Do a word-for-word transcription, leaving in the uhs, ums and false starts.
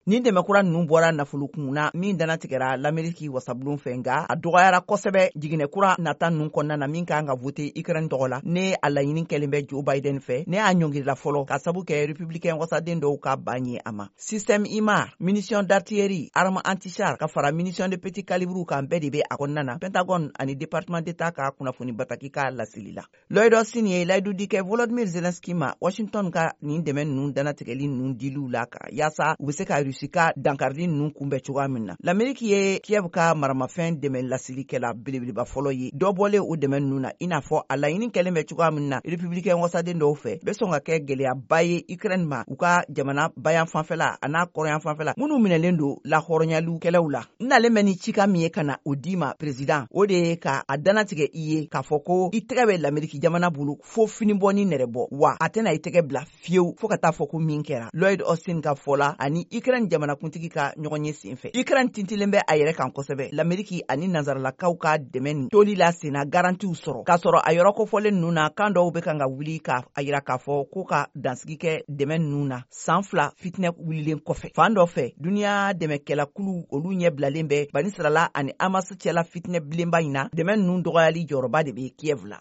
Ni dɛmɛkura ninnu bɔra nafolo kunna min dana tigɛra l'Amérique wasabulon fɛ nga a dɔgɔyara kosɛbɛ jiginɛkura nata ninnu kɔnɔna na min kan ka voter Ukraine tɔgɔ la ne a laɲini kɛlen bɛ Joe Biden fɛ ne y'a ɲɔngirila fɔlɔ ka sabu kɛ républicain wasaden dɔw ka ban ye a ma. Système I M A R, munition d'artillerie, arme anti-char ka fara munition de petit calibre kan bɛɛ de bɛ a kɔnɔna na Pentagone ani département d'État ka kunnafoni bataki ka lasili la. Lloyd Austin ye layidu di kɛ Volodymyr Zelensky ma Washington ka nin dɛmɛ ninnu danatigɛli ninnu diliw la ka yaasa u bɛ se ka Rusi ka dankardi ninnu kunbɛn cogoya min na. L'Amérique ye Kiev ka maramafɛn dɛmɛ lasilikɛla belebeleba fɔlɔ ye dɔ bɔlen o dɛmɛ ninnu na i n'a fɔ a laɲini kɛlen bɛ cogoya min na républicain wasaden dɔw fɛ bɛ sɔn ka kɛ gɛlɛyaba ye Ukraine ma u ka jamana bayan fanfɛla a n'a kɔrɔyan fanfɛla minnu minɛlen don lahɔrɔnyaliw kɛlɛw la. N nalen bɛ ni cika min ye ka na o di ma président o de ye ka a danatigɛ i ye k'a fɔ ko i tɛgɛ bɛ l'Amérique jamana bolo fo fini bɔ ni nɛrɛ bɔ wa a tɛna i tɛgɛ bila fiyewu fo ka taa fɔ ko min kɛra. Lloyd Austin ka fɔla ani Ukraine jamanakuntigi ka ɲɔgɔn ye sen fɛ. Ukraine tintilen bɛ a yɛrɛ kan kosɛbɛ. L'Amérique ani nazaralakaw ka dɛmɛ nin toli la senna garantiw sɔrɔ k'a sɔrɔ a yɔrɔ kofɔlen ninnu na kan dɔw bɛ kan ka wuli ka a yira k'a fɔ ko ka dansigi kɛ dɛmɛ ninnu na san fila fitinɛ wulilen kɔfɛ. Fan dɔ fɛ duniya dɛmɛkɛlakulu olu ɲɛ bilalen bɛ Banisirala ani Hamas cɛla fitinɛ bilenba in na dɛmɛ ninnu dɔgɔyali jɔyɔrɔba de bɛ Kiev la.